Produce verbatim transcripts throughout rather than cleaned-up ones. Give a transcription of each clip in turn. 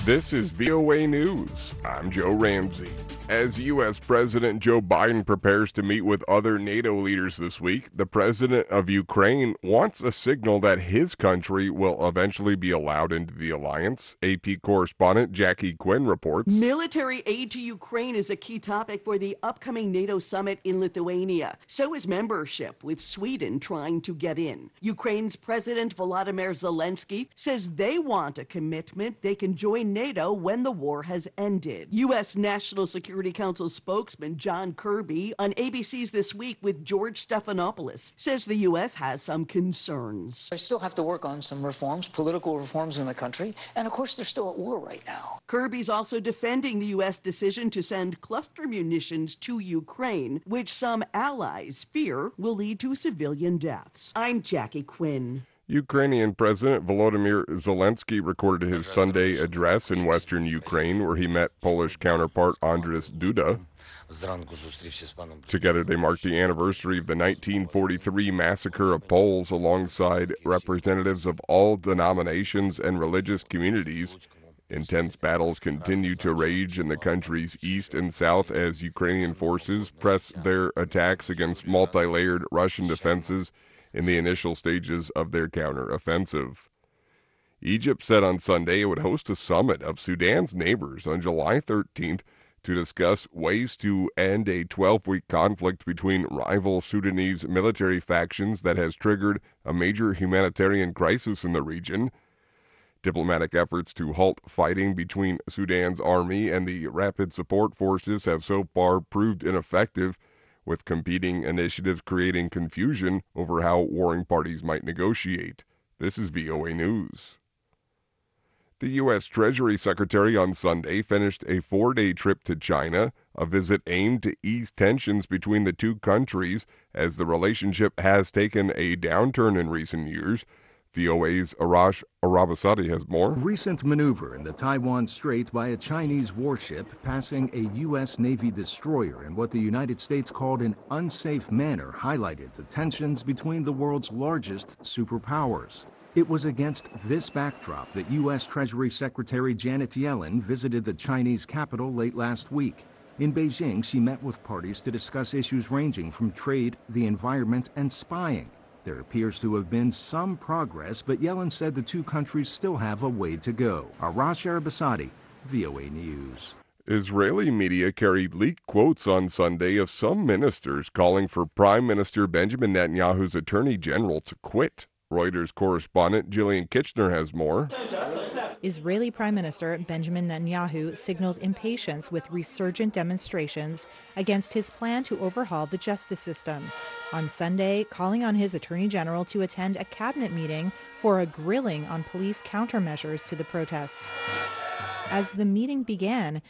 This is V O A News. I'm Joe Ramsey. As U S. President Joe Biden prepares to meet with other NATO leaders this week, the president of Ukraine wants a signal that his country will eventually be allowed into the alliance. A P correspondent Jackie Quinn reports. Military aid to Ukraine is a key topic for the upcoming NATO summit in Lithuania. So is membership, with Sweden trying to get in. Ukraine's President Volodymyr Zelensky says they want a commitment they can join NATO when the war has ended. U S. National Security Council spokesman John Kirby on A B C's This Week with George Stephanopoulos says the U S has some concerns. They still have to work on some reforms, political reforms in the country, and of course they're still at war right now. Kirby's also defending the U S decision to send cluster munitions to Ukraine, which some allies fear will lead to civilian deaths. I'm Jackie Quinn. Ukrainian President Volodymyr Zelensky recorded his Sunday address in western Ukraine, where he met Polish counterpart Andrzej Duda. Together, they marked the anniversary of the nineteen forty-three massacre of Poles alongside representatives of all denominations and religious communities. Intense battles continue to rage in the country's east and south as Ukrainian forces press their attacks against multi-layered Russian defenses in the initial stages of their counteroffensive. Egypt said on Sunday it would host a summit of Sudan's neighbors on July thirteenth to discuss ways to end a twelve-week conflict between rival Sudanese military factions that has triggered a major humanitarian crisis in the region. Diplomatic efforts to halt fighting between Sudan's army and the Rapid Support Forces have so far proved ineffective, with competing initiatives creating confusion over how warring parties might negotiate. This is V O A News. The U S. Treasury Secretary on Sunday finished a four-day trip to China, a visit aimed to ease tensions between the two countries as the relationship has taken a downturn in recent years. V O A's Arash Arabasadi has more. Recent maneuver in the Taiwan Strait by a Chinese warship passing a U S. Navy destroyer in what the United States called an unsafe manner highlighted the tensions between the world's largest superpowers. It was against this backdrop that U S. Treasury Secretary Janet Yellen visited the Chinese capital late last week. In Beijing, she met with parties to discuss issues ranging from trade, the environment, and spying. There appears to have been some progress, but Yellen said the two countries still have a way to go. Arash Arabasadi, V O A News. Israeli media carried leaked quotes on Sunday of some ministers calling for Prime Minister Benjamin Netanyahu's Attorney General to quit. Reuters correspondent Jillian Kitchener has more. Israeli Prime Minister Benjamin Netanyahu signaled impatience with resurgent demonstrations against his plan to overhaul the justice system. On Sunday, calling on his Attorney General to attend a cabinet meeting for a grilling on police countermeasures to the protests. As the meeting began,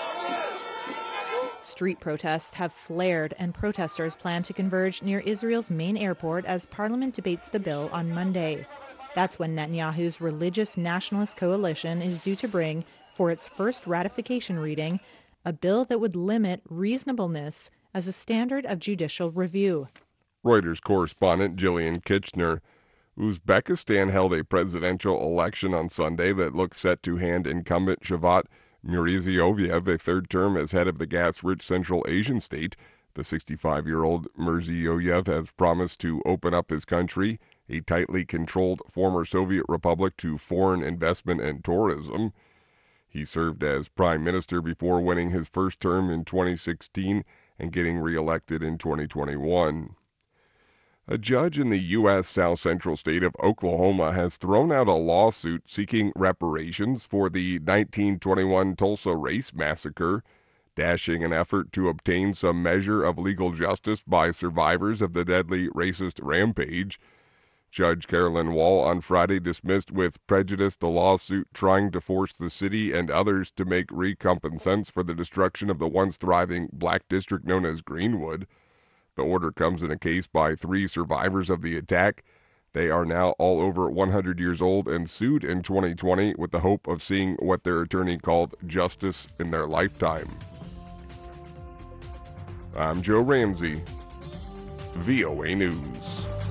street protests have flared, and protesters plan to converge near Israel's main airport as Parliament debates the bill on Monday. That's when Netanyahu's religious nationalist coalition is due to bring, for its first ratification reading, a bill that would limit reasonableness as a standard of judicial review. Reuters correspondent Jillian Kitchener. Uzbekistan held a presidential election on Sunday that looks set to hand incumbent Shavat Mirziyoyev a third term as head of the gas-rich Central Asian state. The sixty-five-year-old Mirziyoyev has promised to open up his country, a tightly controlled former Soviet republic, to foreign investment and tourism. He served as prime minister before winning his first term in twenty sixteen and getting reelected in twenty twenty-one. A judge in the U S. South Central state of Oklahoma has thrown out a lawsuit seeking reparations for the nineteen twenty-one Tulsa Race Massacre, dashing an effort to obtain some measure of legal justice by survivors of the deadly racist rampage. Judge Carolyn Wall on Friday dismissed with prejudice the lawsuit trying to force the city and others to make recompensations for the destruction of the once thriving black district known as Greenwood. The order comes in a case by three survivors of the attack. They are now all over one hundred years old and sued in twenty twenty with the hope of seeing what their attorney called justice in their lifetime. I'm Joe Ramsey, V O A News.